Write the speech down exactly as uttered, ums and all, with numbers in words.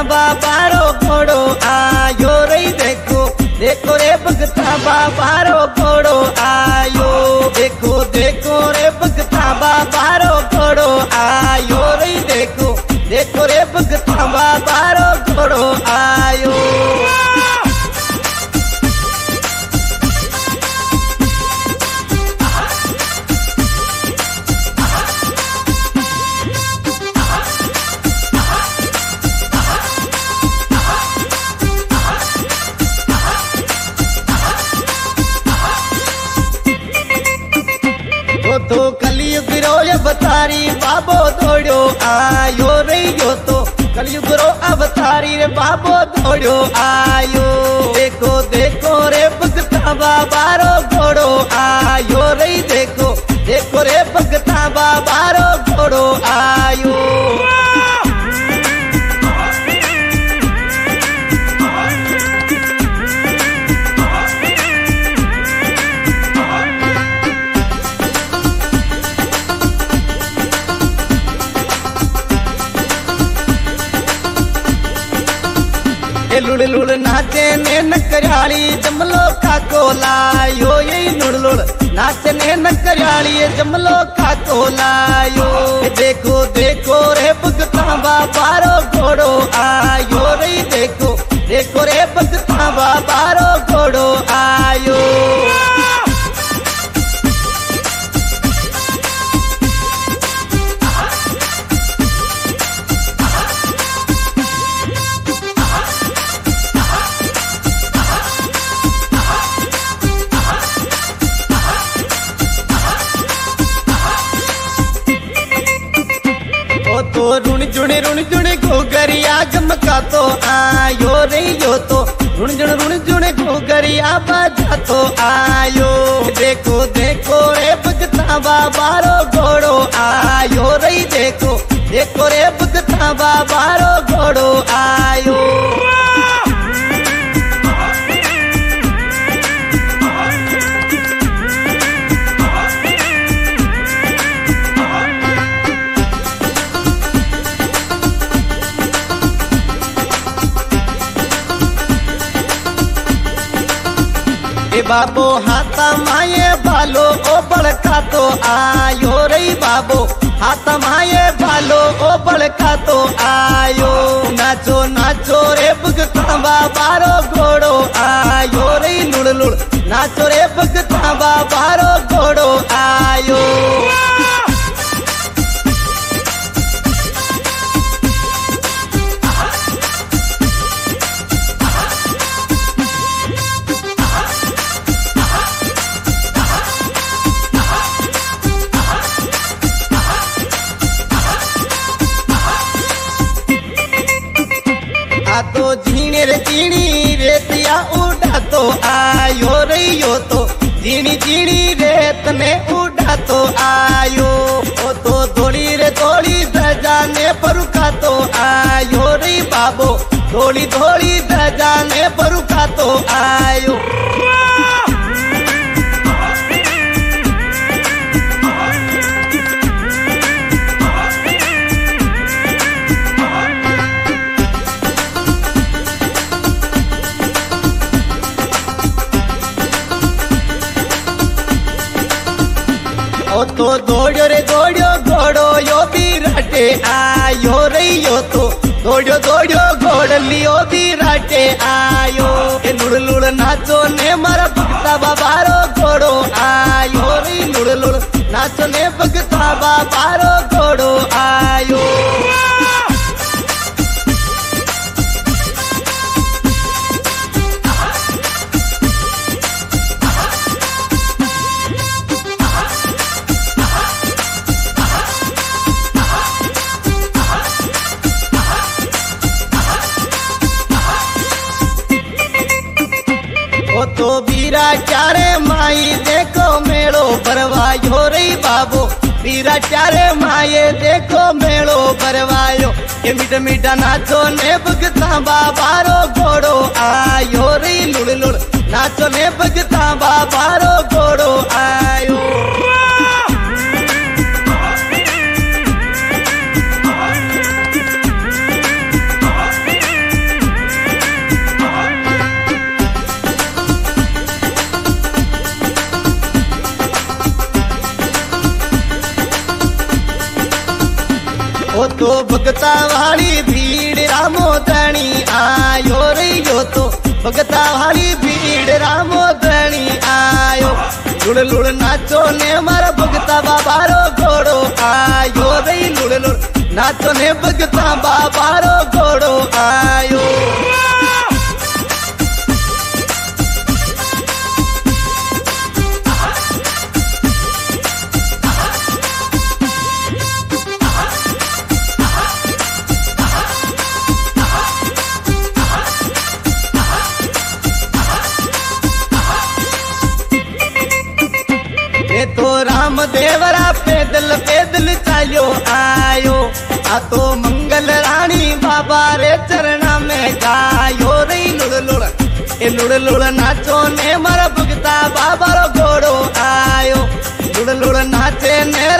बाबारो घोड़ो आयो रे देखो देखो रे भगता बाबारो घोड़ो आयो देखो देखो रे भगता बाबारो घोड़ो आयो रे देखो देखो रे भगता बाबारो घोड़ो आयो। तो कलयुग रो अवतारी बाबो दौड़ो आयो रे यो तो कलयुग रो अवतारी रे बाबो दौड़ो आयो देखो देखो रे भगता बाबारो घोड़ो आयो रे देखो देखो रे भगता बाबारो घोड़ो आयो। लुड़ लुड़ नाचे ने नकराली जमलो खाको लायो ये लुड़ लुड़ नाचे ने नकराली जमलो खाको लायो देखो देखो रे भगता बाबारो घोड़ो आयो रे देखो देखो रे भगता बाबारो घोड़ो आयो। तो रुण जुण रुण जुण घोगरिया गमका तो आयो रे यो तो रुण जुण रुण जुण घोगरिया बाजा तो आयो देखो देखो रे भगता बाबारो घोड़ो आयो रे देखो देखो रे भगता बाबारो घोड़ो आयो। ए बाबो हाथा माये भालो ओ बड़का तो आयो रे बाबो हाथा माये भालो ओ बड़का तो आयो नाचो नाचो रे भगता बाबारो घोड़ो आयो रे लुड़ लुड़ नाचो रे भगता बाबारो घोड़ो आयो। तो झीणी रे झीणी रेतिया उड़ा तो आयो रे यो तो झीणी झीणी रेत में उड़ा तो आयो ओ तो धोली रे धोली धजाने परुका तो आयो रे बाबो धोली धोली धजाने परुका तो आयो। ओ तो दौड़ो रे दौड़ो घोड़ो यो भी राटे आयो रे यो तो दौड़ो दौड़ो घोड़ लियो भी राटे आयो लुड़ लुड़ नाचो ने मारा भगता बाबारो घोड़ो आयो रे लुड़ लुड़ नाचो ने भगता बाबारो घोड़ो आयो। तो बीरा चारे माई देखो मेड़ो भरवायो रे बाबो बीरा चारे माये देखो मेड़ो भरवायो ये मीठा मीठा नाचो ने भगता बाबारो घोड़ो आयो रे लुड़ लुड़ नाचो ने भगता बाबारो घोड़ो आयो। तो भगता वाली भीड़ रामो धनी आयो रे यो तो भगता वाली भीड़ रामो धनी आयो। लुड़ लुड़ नाचो ने मारा भगता बाबारो घोड़ो आयो रे लुड़ लुड़ नाचो ने भगता बाबारो घोड़ो आयो। तो राम देवरा पैदल पैदल चालो आयो। आ तो मंगल रानी बाबा रे चरणा में गायो रे लुड़ लुड़ ए लुड़ लुड़ नाचो ने मारा भगता बाबा रो घोड़ो आयो। लुड़ लुड़ नाचे ने